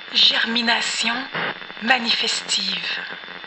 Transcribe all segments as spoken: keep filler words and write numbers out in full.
Germination manifestive.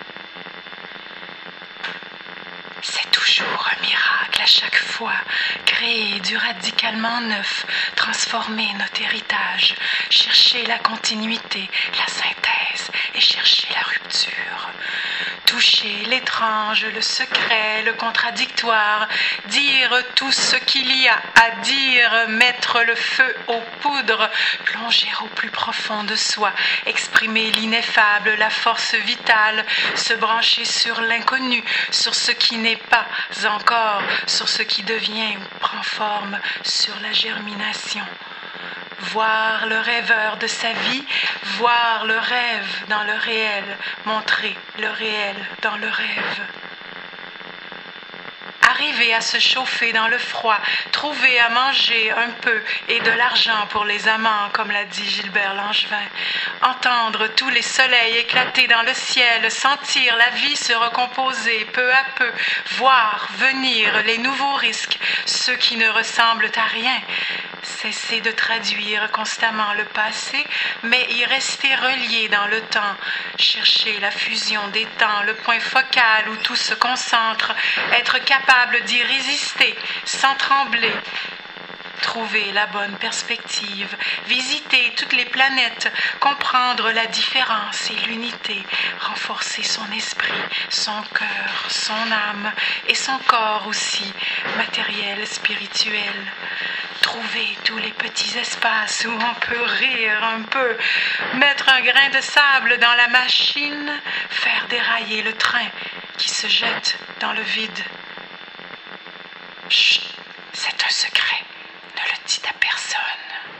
C'est toujours un miracle à chaque fois, créer du radicalement neuf, transformer notre héritage, chercher la continuité, la synthèse et chercher la rupture. Toucher l'étrange, le secret, le contradictoire, dire tout ce qu'il y a à dire, mettre le feu aux poudres, plonger au plus profond de soi, exprimer l'ineffable, la force vitale, se brancher sur l'inconnu, sur ce qui n'est pas encore, sur ce qui devient ou prend forme, sur la germination. Voir le rêveur de sa vie, voir le rêve dans le réel, montrer le réel dans le rêve. Arriver à se chauffer dans le froid, trouver à manger un peu et de l'argent pour les amants, comme l'a dit Gilbert Langevin. Entendre tous les soleils éclater dans le ciel, sentir la vie se recomposer peu à peu, voir venir les nouveaux risques, ceux qui ne ressemblent à rien. Cesser de traduire constamment le passé, mais y rester relié dans le temps. Chercher la fusion des temps, le point focal où tout se concentre, être capable d'y résister sans trembler. Trouver la bonne perspective, visiter toutes les planètes, comprendre la différence et l'unité, renforcer son esprit, son cœur, son âme et son corps aussi, matériel, spirituel. Trouver tous les petits espaces où on peut rire un peu, mettre un grain de sable dans la machine, faire dérailler le train qui se jette dans le vide. Chut, c'est un secret. Ne le dites à personne.